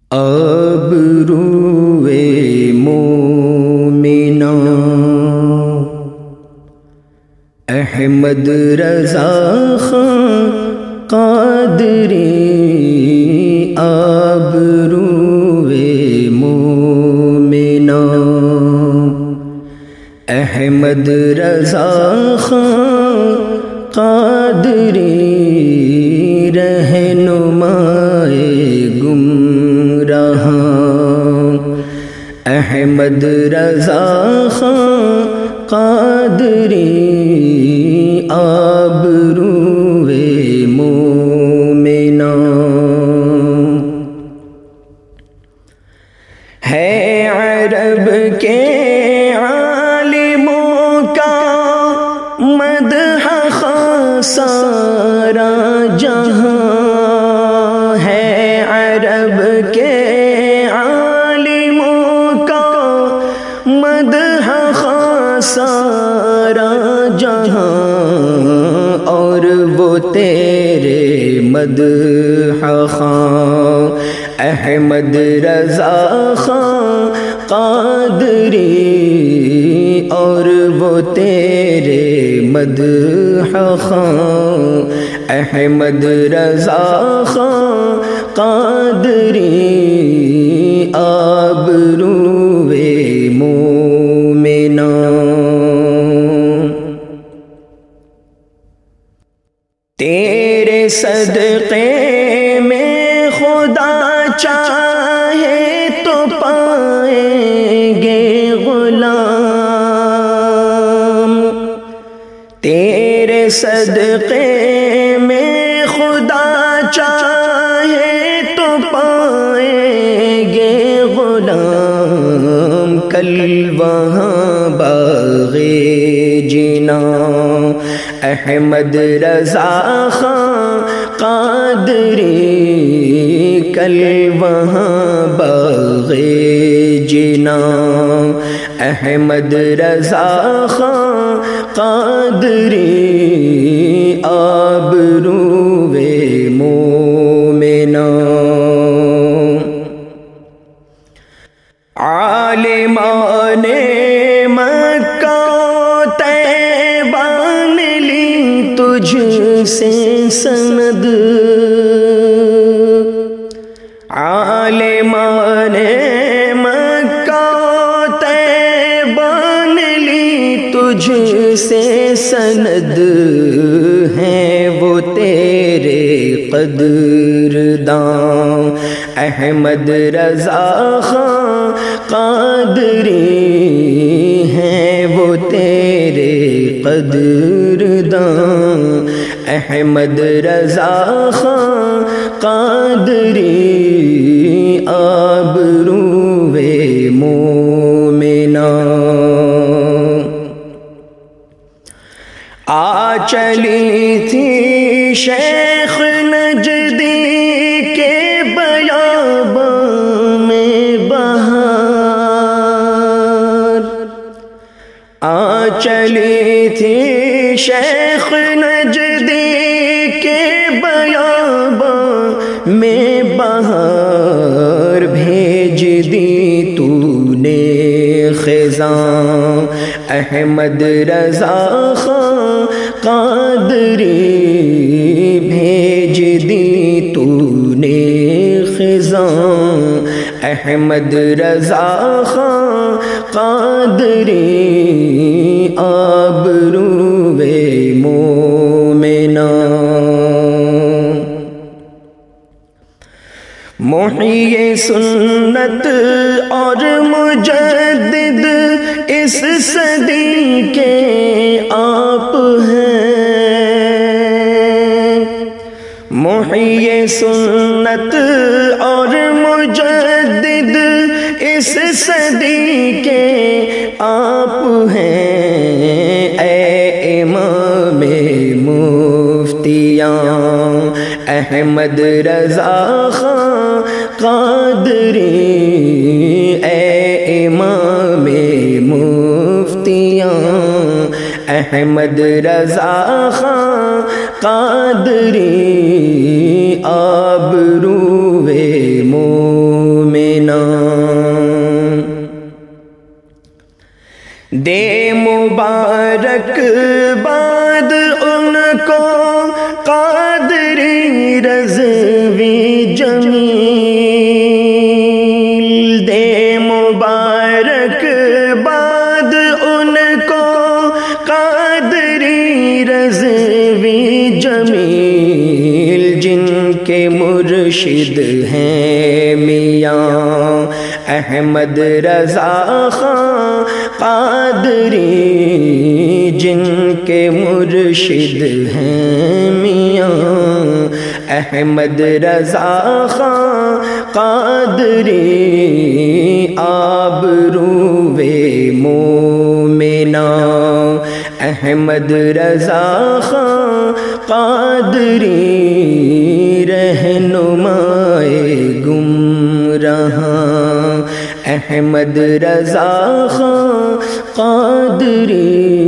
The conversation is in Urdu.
آبروئے مومناں احمد رضا خان قادری آبروئے مومناں احمد رضا خان قادری رہنمائے گمراہاں احمد رضا خان قادری آبروئے مومناں ہے عرب کے عالموں کا مدح سارا جہاں ہے عرب کے عالموں کا مدح سارا جہاں اور وہ تیرے مدح خواں احمد رضا خان قادری اور وہ تیرے مدح خواں احمد رضا خان قادری آبروئے مومناں تیرے صدقے میں خدا چاہے تو پائیں گے غلام تیرے صدقے میں خدا چاہے تو پائیں گے غلام کل وہاں باغ جناں احمد رضا خان قادری کل وہاں باغ جناں احمد رضا خان قادری آبروئے مومناں عالمان مکہ طیبہ نے لی تجھ سے سند عالمان مکہ طیبہ نے لی تجھ سے سند ہیں وہ تیرے قدرداں احمد رضا خان قادری ہیں وہ تیرے قدرداں احمد رضا خان قادری آبروئے مومناں آ چلی تھی شیخ نجدی کے بیاباں میں بہار آ چلی تھی شیخ نجدی کے بیاباں میں بہار بھیج دی تو نے خزاں احمد رضا خان قادری بھیج دی تو نے خزاں احمد رضا خان قادری آبروئے مومناں محیی سنت اور مجدد اس صدی کے آپ ہیں محیی سنت اور مجدد اس صدی کے آپ ہیں اے امام مفتیاں احمد رضا خان قادری اے امام مفتیاں احمد رضا خان قادری آبروئے مومناں دے مبارک باد ان کو قادری رضوی جمیل، دے مبارک باد ان کو قادری رضوی جمیل، جن کے مرشد ہیں میاں احمد رضا خان قادری، جن کے مرشد ہیں میاں احمد رضا خان قادری، آبروئے مومنا احمد رضا خان قادری، رہنمائے گمراہاں احمد رضا خان قادری۔